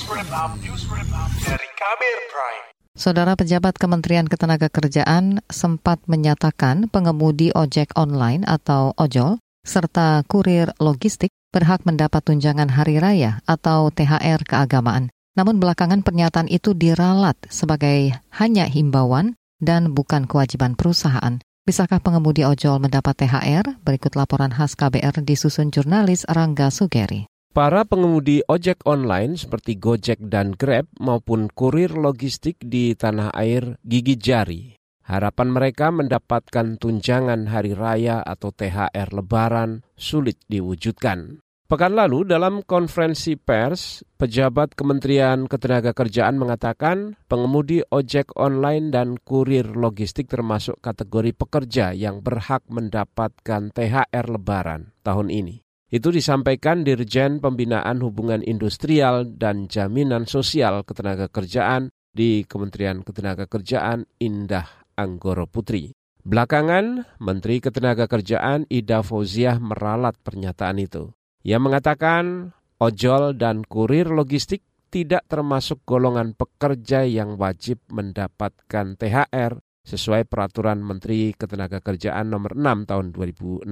News Wrap Up dari Kamer Prime. Saudara pejabat Kementerian Ketenagakerjaan sempat menyatakan pengemudi ojek online atau ojol serta kurir logistik berhak mendapat tunjangan hari raya atau THR keagamaan. Namun belakangan pernyataan itu diralat sebagai hanya himbauan dan bukan kewajiban perusahaan. Bisakah pengemudi ojol mendapat THR? Berikut laporan khas KBR disusun jurnalis Rangga Sugeri. Para pengemudi ojek online seperti Gojek dan Grab maupun kurir logistik di tanah air gigit jari. Harapan mereka mendapatkan tunjangan hari raya atau THR Lebaran sulit diwujudkan. Pekan lalu dalam konferensi pers, pejabat Kementerian Ketenagakerjaan mengatakan pengemudi ojek online dan kurir logistik termasuk kategori pekerja yang berhak mendapatkan THR Lebaran tahun ini. Itu disampaikan Dirjen Pembinaan Hubungan Industrial dan Jaminan Sosial Ketenagakerjaan di Kementerian Ketenagakerjaan Indah Anggoro Putri. Belakangan, Menteri Ketenagakerjaan Ida Fauziah meralat pernyataan itu. Ia mengatakan ojol dan kurir logistik tidak termasuk golongan pekerja yang wajib mendapatkan THR sesuai Peraturan Menteri Ketenagakerjaan Nomor 6 Tahun 2016.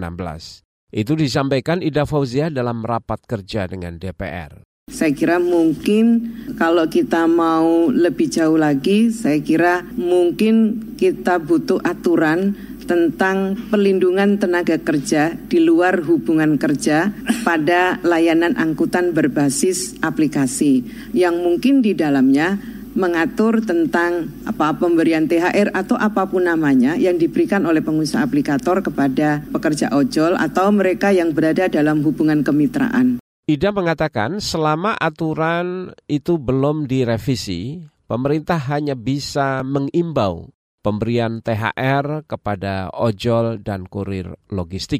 Itu disampaikan Ida Fauziah dalam rapat kerja dengan DPR. Saya kira mungkin kalau kita mau lebih jauh lagi, saya kira mungkin kita butuh aturan tentang pelindungan tenaga kerja di luar hubungan kerja pada layanan angkutan berbasis aplikasi yang mungkin di dalamnya mengatur tentang pemberian THR atau apapun namanya yang diberikan oleh pengusaha aplikator kepada pekerja ojol atau mereka yang berada dalam hubungan kemitraan. Ida mengatakan selama aturan itu belum direvisi, pemerintah hanya bisa mengimbau pemberian THR kepada ojol dan kurir logistik.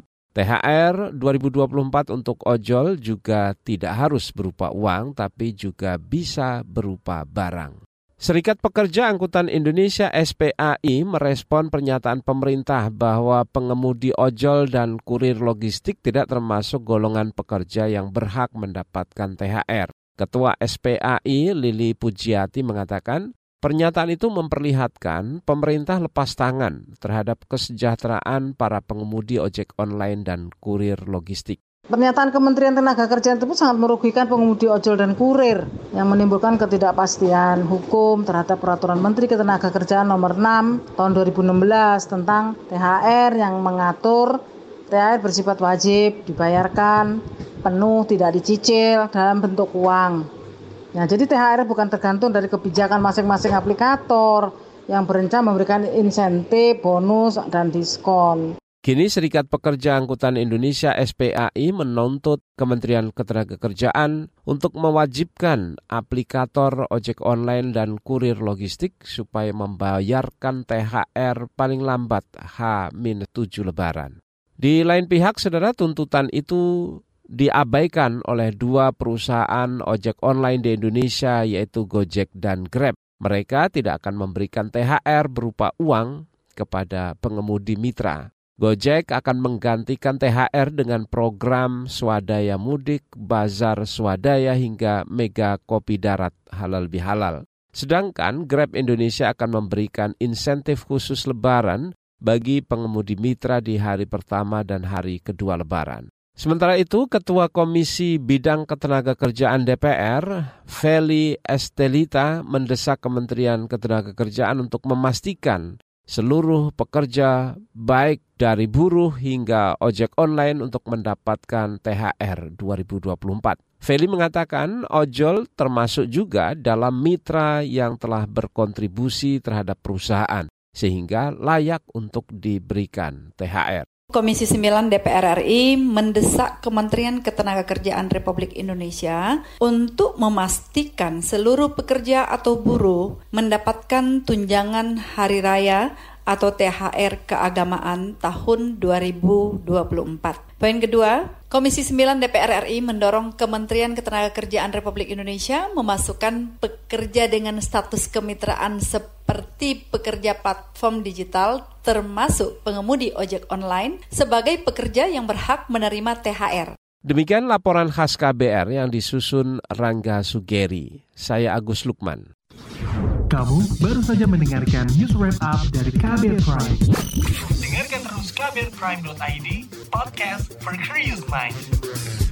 THR 2024 untuk ojol juga tidak harus berupa uang, tapi juga bisa berupa barang. Serikat Pekerja Angkutan Indonesia SPAI merespon pernyataan pemerintah bahwa pengemudi ojol dan kurir logistik tidak termasuk golongan pekerja yang berhak mendapatkan THR. Ketua SPAI Lili Pujiati mengatakan, pernyataan itu memperlihatkan pemerintah lepas tangan terhadap kesejahteraan para pengemudi ojek online dan kurir logistik. Pernyataan Kementerian Tenagakerjaan itu sangat merugikan pengemudi ojol dan kurir yang menimbulkan ketidakpastian hukum terhadap Peraturan Menteri Ketenagakerjaan Nomor 6 Tahun 2016 tentang THR yang mengatur THR bersifat wajib dibayarkan penuh, tidak dicicil dalam bentuk uang. Nah, jadi THR bukan tergantung dari kebijakan masing-masing aplikator yang berencana memberikan insentif, bonus, dan diskon. Kini Serikat Pekerja Angkutan Indonesia SPAI menuntut Kementerian Ketenagakerjaan untuk mewajibkan aplikator ojek online dan kurir logistik supaya membayarkan THR paling lambat H-7 Lebaran. Di lain pihak, saudara, tuntutan itu diabaikan oleh dua perusahaan ojek online di Indonesia yaitu Gojek dan Grab. Mereka tidak akan memberikan THR berupa uang kepada pengemudi mitra. Gojek akan menggantikan THR dengan program swadaya mudik, bazar swadaya hingga mega kopi darat halal bihalal. Sedangkan Grab Indonesia akan memberikan insentif khusus Lebaran bagi pengemudi mitra di hari pertama dan hari kedua Lebaran. Sementara itu, Ketua Komisi Bidang Ketenagakerjaan DPR, Feli Estelita, mendesak Kementerian Ketenagakerjaan untuk memastikan seluruh pekerja, baik dari buruh hingga ojek online untuk mendapatkan THR 2024. Feli mengatakan ojol termasuk juga dalam mitra yang telah berkontribusi terhadap perusahaan, sehingga layak untuk diberikan THR. Komisi 9 DPR RI mendesak Kementerian Ketenagakerjaan Republik Indonesia untuk memastikan seluruh pekerja atau buruh mendapatkan tunjangan hari raya atau THR keagamaan tahun 2024. Poin kedua, Komisi 9 DPR RI mendorong Kementerian Ketenagakerjaan Republik Indonesia memasukkan pekerja dengan status kemitraan seperti pekerja platform digital termasuk pengemudi ojek online sebagai pekerja yang berhak menerima THR. Demikian laporan khas KBR yang disusun Rangga Sugeri. Saya Agus Lukman. Kamu baru saja mendengarkan news wrap up dari KBR Prime. Dengarkan terus kbrprime.id, podcast for curious mind.